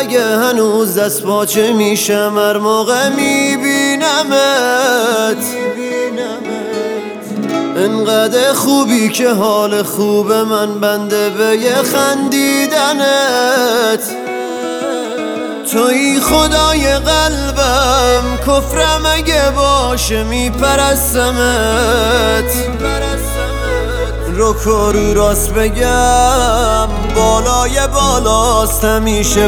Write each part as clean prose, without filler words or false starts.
اگه هنوز دست پاچه میشم هر موقع میبینمت. انقدر خوبی که حال خوب من بنده به یه خندیدنت. توی خدای قلبم، کفرم اگه باشه میپرستمت. رو کارو راست بگم، بالای بالاست همیشه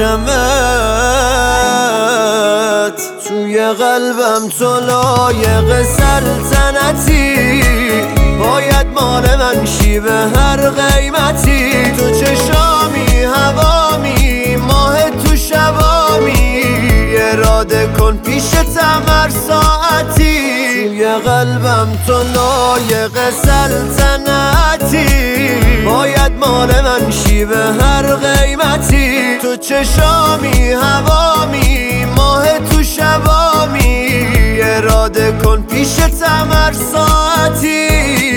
پرچمت. توی قلبم تو لایق سلطنتی، باید مال من شی به هر قیمتی. تو چشامی هوامی، ماه تو شبامی، اراده کن پیشتم هر ساعتی. توی قلبم تو لایق سلطنتی، باید مال من شی به هر قیمتی. تو چشامی هوامی، ماه تو شبامی، اراده کن پیشتم هر ساعتی.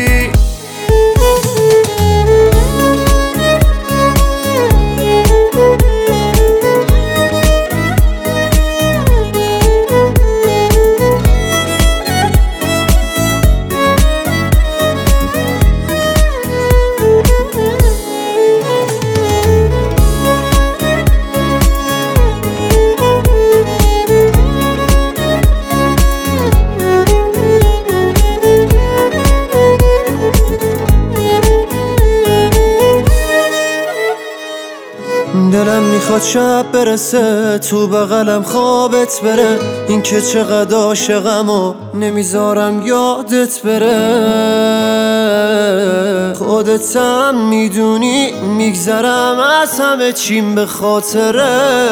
دلم میخواد شب برسه تو بغلم خوابت بره، این که چقدر عاشقم و نمیذارم یادت بره. خودت هم میدونی میگذرم از همه چیم به خاطرت.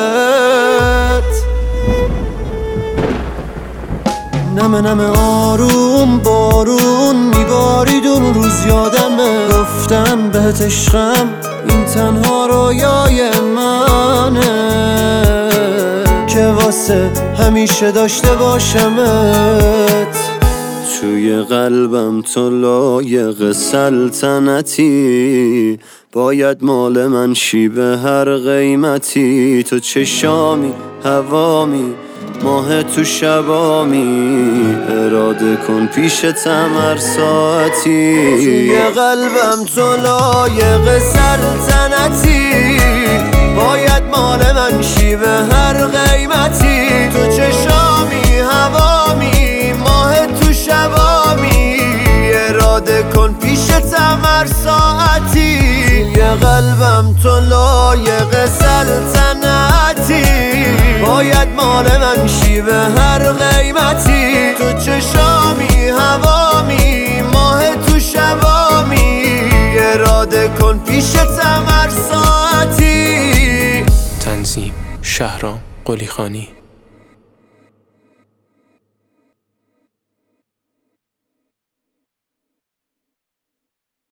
نمه نمه آروم بارون میبارید اون روز یادمه. گفتم بهت عشقم این تنها رویای منه، که واسه همیشه داشته باشمت. توی قلبم تو لایق سلطنتی، باید مال من شی به هر قیمتی. تو چشامی هوامی، ماه تو شبامی، اراده کن پیشتم هر ساعتی. توی قلبم تو لایق سلطنتی، باید مال من شی به هر قیمتی. تو چشامی هوامی، ماه تو شبامی، اراده کن پیشتم هر ساعتی. توی قلبم تو لایق سلطنتی، باید مال من شی به هر قیمتی. تو چشامی هوامی، ماه تو شبامی، اراده کن پیشتم هر ساعتی. تنظیم شهرام قلیخانی.